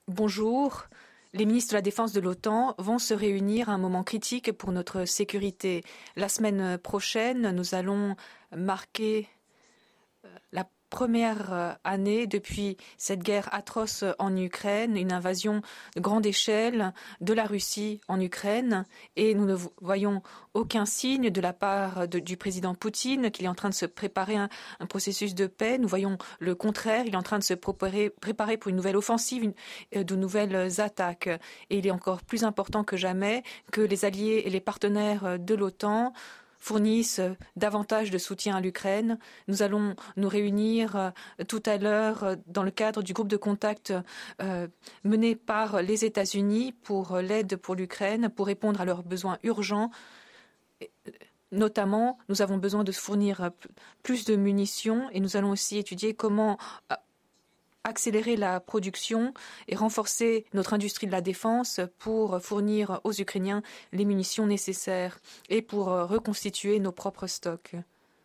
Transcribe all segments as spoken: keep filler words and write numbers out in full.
Bonjour. Les ministres de la Défense de l'OTAN vont se réunir à un moment critique pour notre sécurité. La semaine prochaine, nous allons marquer la première année depuis cette guerre atroce en Ukraine, une invasion de grande échelle de la Russie en Ukraine, et nous ne voyons aucun signe de la part de, du président Poutine qu'il est en train de se préparer un, un processus de paix. Nous voyons le contraire, il est en train de se préparer, préparer pour une nouvelle offensive, une, de nouvelles attaques. Et il est encore plus important que jamais que les alliés et les partenaires de l'OTAN fournissent davantage de soutien à l'Ukraine. Nous allons nous réunir euh, tout à l'heure euh, dans le cadre du groupe de contact euh, mené par les États-Unis pour euh, l'aide pour l'Ukraine, pour répondre à leurs besoins urgents. Et, notamment, nous avons besoin de fournir plus de munitions et nous allons aussi étudier comment euh, accélérer la production et renforcer notre industrie de la défense pour fournir aux Ukrainiens les munitions nécessaires et pour reconstituer nos propres stocks.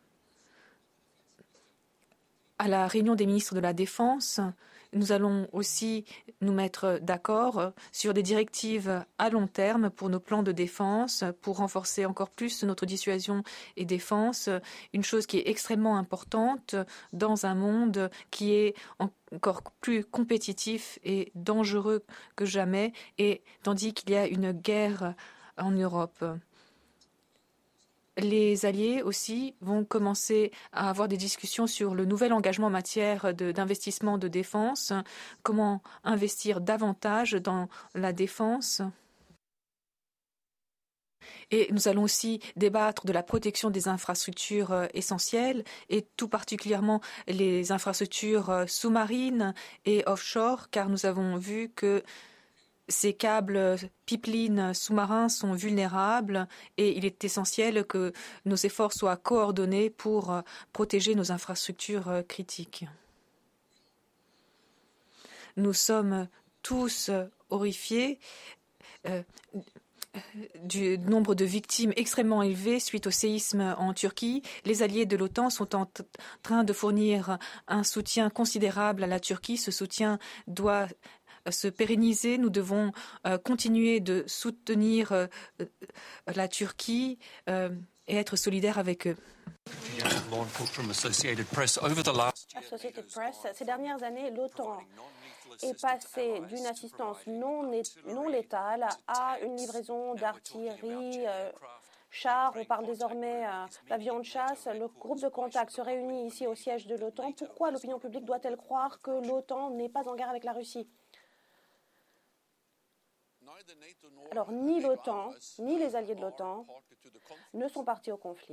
À la réunion des ministres de la Défense, nous allons aussi nous mettre d'accord sur des directives à long terme pour nos plans de défense, pour renforcer encore plus notre dissuasion et défense, une chose qui est extrêmement importante dans un monde qui est encore plus compétitif et dangereux que jamais, et tandis qu'il y a une guerre en Europe. Les alliés aussi vont commencer à avoir des discussions sur le nouvel engagement en matière d'investissement de, de défense, comment investir davantage dans la défense. Et nous allons aussi débattre de la protection des infrastructures essentielles et tout particulièrement les infrastructures sous-marines et offshore, car nous avons vu que ces câbles pipelines sous-marins sont vulnérables et il est essentiel que nos efforts soient coordonnés pour protéger nos infrastructures critiques. Nous sommes tous horrifiés euh, du nombre de victimes extrêmement élevé suite au séisme en Turquie. Les alliés de l'OTAN sont en train de fournir un soutien considérable à la Turquie. Ce soutien doit se pérenniser. Nous devons euh, continuer de soutenir euh, la Turquie euh, et être solidaires avec eux. Associated Press, ces dernières années, l'OTAN est passée d'une assistance non, non létale à une livraison d'artillerie, euh, chars. On parle désormais euh, d'avions de chasse. Le groupe de contact se réunit ici au siège de l'OTAN. Pourquoi l'opinion publique doit-elle croire que l'OTAN n'est pas en guerre avec la Russie ? Alors, ni l'OTAN, ni les alliés de l'OTAN ne sont partis au conflit.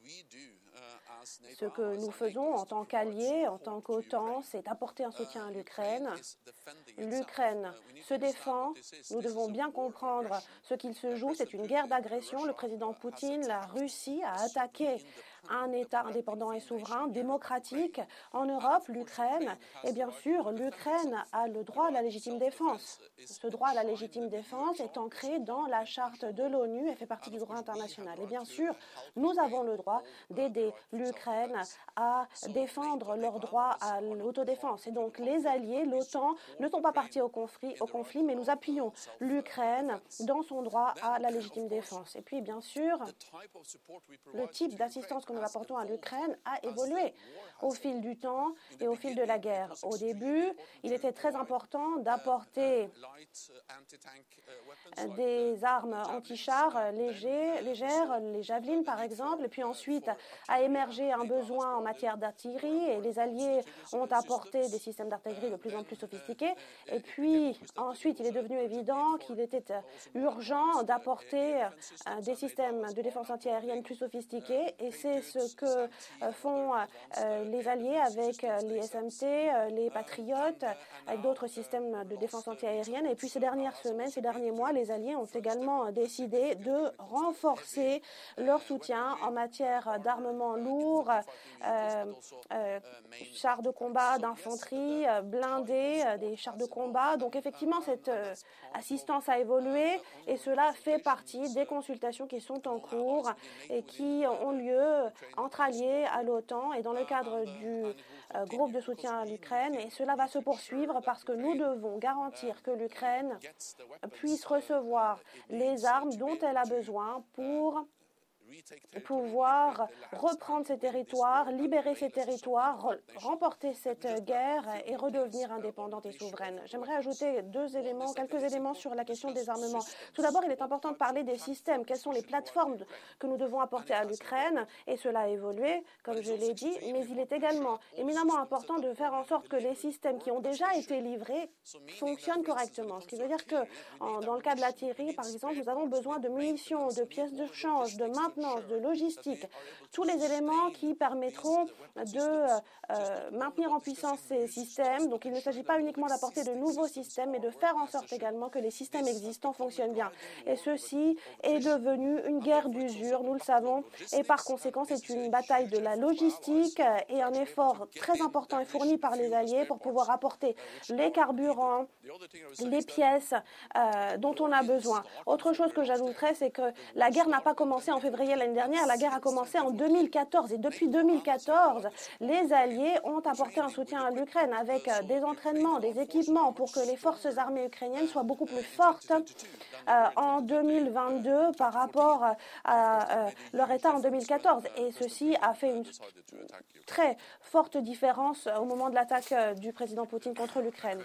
Ce que nous faisons en tant qu'alliés, en tant qu'OTAN, c'est apporter un soutien à l'Ukraine. L'Ukraine se défend. Nous devons bien comprendre ce qu'il se joue. C'est une guerre d'agression. Le président Poutine, la Russie, a attaqué un État indépendant et souverain, démocratique en Europe, l'Ukraine. Et bien sûr, l'Ukraine a le droit à la légitime défense. Ce droit à la légitime défense est ancré dans la charte de l'ONU et fait partie du droit international. Et bien sûr, nous avons le droit d'aider l'Ukraine à défendre leur droit à l'autodéfense. Et donc, les alliés, l'OTAN, ne sont pas partis au conflit, au conflit, mais nous appuyons l'Ukraine dans son droit à la légitime défense. Et puis, bien sûr, le type d'assistance que nous apportons à l'Ukraine a évolué au fil du temps et au fil de la guerre. Au début, il était très important d'apporter des armes anti-chars légers, légères, les javelines par exemple, et puis ensuite a émergé un besoin en matière d'artillerie et les alliés ont apporté des systèmes d'artillerie de plus en plus sophistiqués. Et puis ensuite, il est devenu évident qu'il était urgent d'apporter des systèmes de défense antiaérienne plus sophistiqués et c'est ce que font les alliés avec les S M T, les Patriotes, avec d'autres systèmes de défense antiaérienne. Et puis ces dernières semaines, ces derniers mois, les alliés ont également décidé de renforcer leur soutien en matière d'armement lourd, euh, euh, chars de combat, d'infanterie, blindés, des chars de combat. Donc effectivement, cette euh, assistance a évolué et cela fait partie des consultations qui sont en cours et qui ont lieu entre alliés à l'OTAN et dans le cadre du euh, groupe de soutien à l'Ukraine. Et cela va se poursuivre parce que nous devons garantir que l'Ukraine puisse recevoir les armes dont elle a besoin pour pouvoir reprendre ces territoires, libérer ces territoires, remporter cette guerre et redevenir indépendante et souveraine. J'aimerais ajouter deux éléments, quelques éléments sur la question des armements. Tout d'abord, il est important de parler des systèmes. Quelles sont les plateformes que nous devons apporter à l'Ukraine? Et cela a évolué, comme je l'ai dit, mais il est également éminemment important de faire en sorte que les systèmes qui ont déjà été livrés fonctionnent correctement. Ce qui veut dire que, en, dans le cas de l'artillerie, par exemple, nous avons besoin de munitions, de pièces de change, de maintenance, de logistique, tous les éléments qui permettront de euh, maintenir en puissance ces systèmes. Donc il ne s'agit pas uniquement d'apporter de nouveaux systèmes, mais de faire en sorte également que les systèmes existants fonctionnent bien. Et ceci est devenu une guerre d'usure, nous le savons, et par conséquent c'est une bataille de la logistique et un effort très important est fourni par les alliés pour pouvoir apporter les carburants, les pièces euh, dont on a besoin. Autre chose que j'ajouterais, c'est que la guerre n'a pas commencé en février l'année dernière, la guerre a commencé en deux mille quatorze et depuis deux mille quatorze, les alliés ont apporté un soutien à l'Ukraine avec des entraînements, des équipements pour que les forces armées ukrainiennes soient beaucoup plus fortes euh, en deux mille vingt-deux par rapport à, à, à leur état en deux mille quatorze. Et ceci a fait une très forte différence au moment de l'attaque du président Poutine contre l'Ukraine.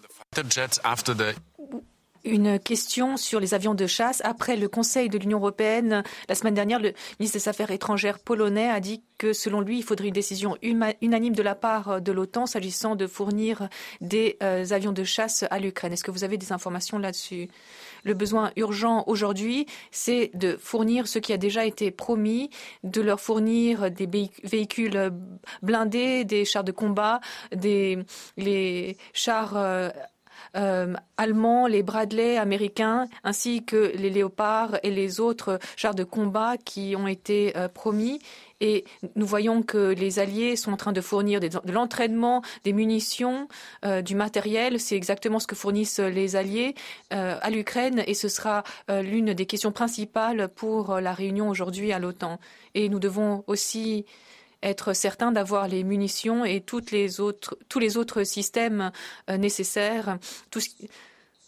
Une question sur les avions de chasse. Après le Conseil de l'Union européenne, la semaine dernière, le ministre des Affaires étrangères polonais a dit que, selon lui, il faudrait une décision unanime de la part de l'OTAN s'agissant de fournir des euh, avions de chasse à l'Ukraine. Est-ce que vous avez des informations là-dessus? Le besoin urgent aujourd'hui, c'est de fournir ce qui a déjà été promis, de leur fournir des véhicules blindés, des chars de combat, des les chars euh, Euh, allemands, les Bradley américains, ainsi que les Léopards et les autres chars de combat qui ont été euh, promis. Et nous voyons que les Alliés sont en train de fournir des, de l'entraînement, des munitions, euh, du matériel. C'est exactement ce que fournissent les Alliés euh, à l'Ukraine et ce sera euh, l'une des questions principales pour la réunion aujourd'hui à l'OTAN. Et nous devons aussi être certain d'avoir les munitions et toutes les autres, tous les autres systèmes euh, nécessaires. Tout ce qui...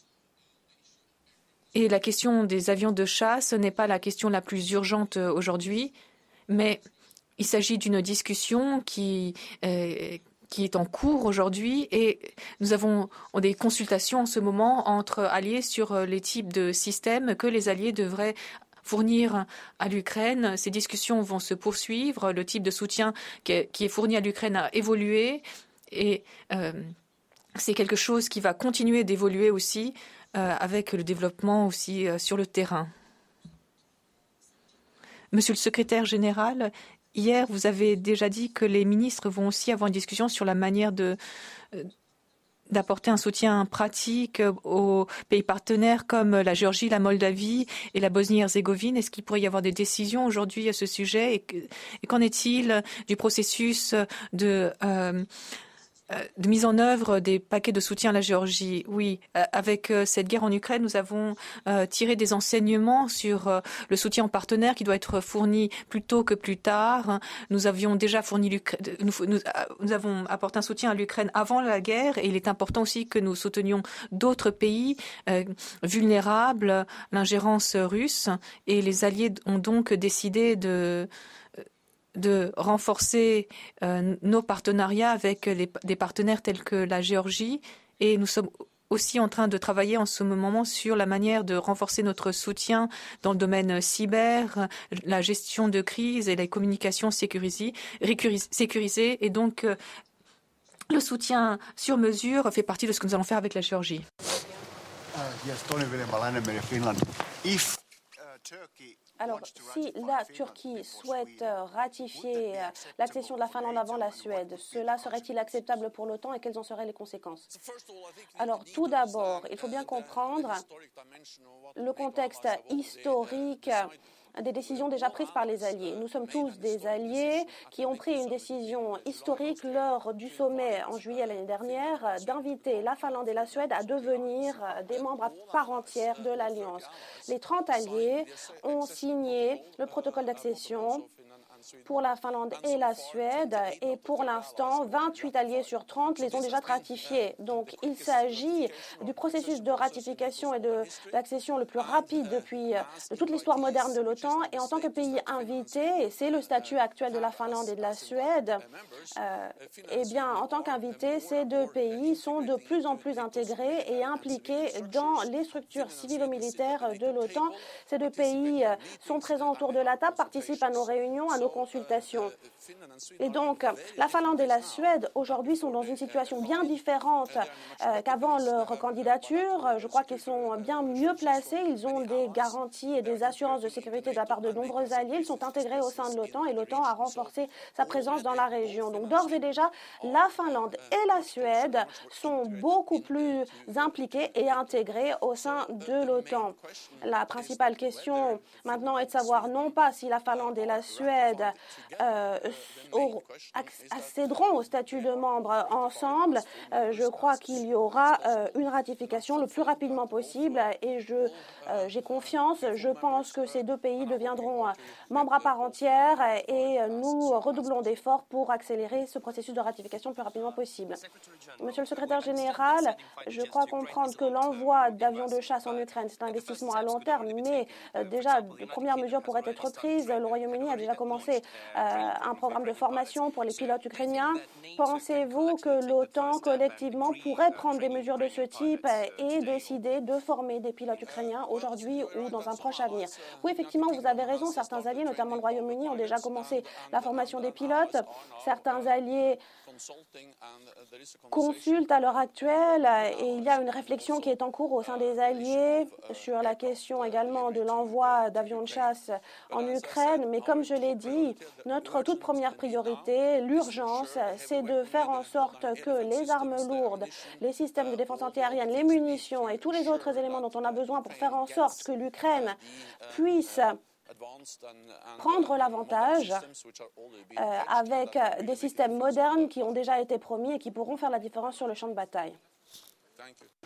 Et la question des avions de chasse n'est pas la question la plus urgente aujourd'hui, mais il s'agit d'une discussion qui, euh, qui est en cours aujourd'hui et nous avons des consultations en ce moment entre alliés sur les types de systèmes que les alliés devraient fournir à l'Ukraine. Ces discussions vont se poursuivre. Le type de soutien qui est, qui est fourni à l'Ukraine a évolué et euh, c'est quelque chose qui va continuer d'évoluer aussi euh, avec le développement aussi euh, sur le terrain. Monsieur le secrétaire général, hier, vous avez déjà dit que les ministres vont aussi avoir une discussion sur la manière de euh, d'apporter un soutien pratique aux pays partenaires comme la Géorgie, la Moldavie et la Bosnie-Herzégovine. Est-ce qu'il pourrait y avoir des décisions aujourd'hui à ce sujet? Et, et qu'en est-il du processus de, euh, de mise en œuvre des paquets de soutien à la Géorgie? Oui, avec cette guerre en Ukraine, nous avons euh, tiré des enseignements sur euh, le soutien aux partenaires qui doit être fourni plus tôt que plus tard. Nous avions déjà fourni l'Ukraine, nous, nous, nous avons apporté un soutien à l'Ukraine avant la guerre et il est important aussi que nous soutenions d'autres pays euh, vulnérables, l'ingérence russe, et les alliés ont donc décidé de de renforcer euh, nos partenariats avec les, des partenaires tels que la Géorgie. Et nous sommes aussi en train de travailler en ce moment sur la manière de renforcer notre soutien dans le domaine cyber, la gestion de crise et les communications sécurisées. sécurisées. Et donc, euh, le soutien sur mesure fait partie de ce que nous allons faire avec la Géorgie. Alors, si la Turquie souhaite ratifier l'accession de la Finlande avant la Suède, cela serait-il acceptable pour l'OTAN et quelles en seraient les conséquences? Alors, tout d'abord, il faut bien comprendre le contexte historique des décisions déjà prises par les alliés. Nous sommes tous des alliés qui ont pris une décision historique lors du sommet en juillet l'année dernière d'inviter la Finlande et la Suède à devenir des membres à part entière de l'Alliance. Les trente alliés ont signé le protocole d'accession pour la Finlande et la Suède, et pour l'instant, vingt-huit alliés sur trente les ont déjà ratifiés. Donc, il s'agit du processus de ratification et de l'accession le plus rapide depuis de toute l'histoire moderne de l'OTAN. Et en tant que pays invité, et c'est le statut actuel de la Finlande et de la Suède, euh, eh bien, en tant qu'invités, ces deux pays sont de plus en plus intégrés et impliqués dans les structures civilo-militaires de l'OTAN. Ces deux pays sont présents autour de la table, participent à nos réunions, à nos consultations. Et donc, la Finlande et la Suède, aujourd'hui, sont dans une situation bien différente euh, qu'avant leur candidature. Je crois qu'ils sont bien mieux placés. Ils ont des garanties et des assurances de sécurité de la part de nombreux alliés. Ils sont intégrés au sein de l'OTAN et l'OTAN a renforcé sa présence dans la région. Donc, d'ores et déjà, la Finlande et la Suède sont beaucoup plus impliqués et intégrés au sein de l'OTAN. La principale question maintenant est de savoir non pas si la Finlande et la Suède euh, accéderont au statut de membre ensemble. Euh, je crois qu'il y aura euh, une ratification le plus rapidement possible et je, euh, j'ai confiance. Je pense que ces deux pays deviendront euh, membres à part entière et euh, nous redoublons d'efforts pour accélérer ce processus de ratification le plus rapidement possible. Monsieur le secrétaire général, je crois comprendre que l'envoi d'avions de chasse en Ukraine, c'est un investissement à long terme, mais euh, déjà, de premières mesures pourraient être prises. Le Royaume-Uni a déjà commencé euh, un programme de formation pour les pilotes ukrainiens. Pensez-vous que l'OTAN, collectivement, pourrait prendre des mesures de ce type et décider de former des pilotes ukrainiens aujourd'hui ou dans un proche avenir? Oui, effectivement, vous avez raison. Certains alliés, notamment le Royaume-Uni, ont déjà commencé la formation des pilotes. Certains alliés consultent à l'heure actuelle et il y a une réflexion qui est en cours au sein des alliés sur la question également de l'envoi d'avions de chasse en Ukraine. Mais comme je l'ai dit, notre toute première priorité, l'urgence, c'est de faire en sorte que les armes lourdes, les systèmes de défense antiaérienne, les munitions et tous les autres éléments dont on a besoin pour faire en sorte que l'Ukraine puisse prendre l'avantage euh, avec des systèmes modernes qui ont déjà été promis et qui pourront faire la différence sur le champ de bataille.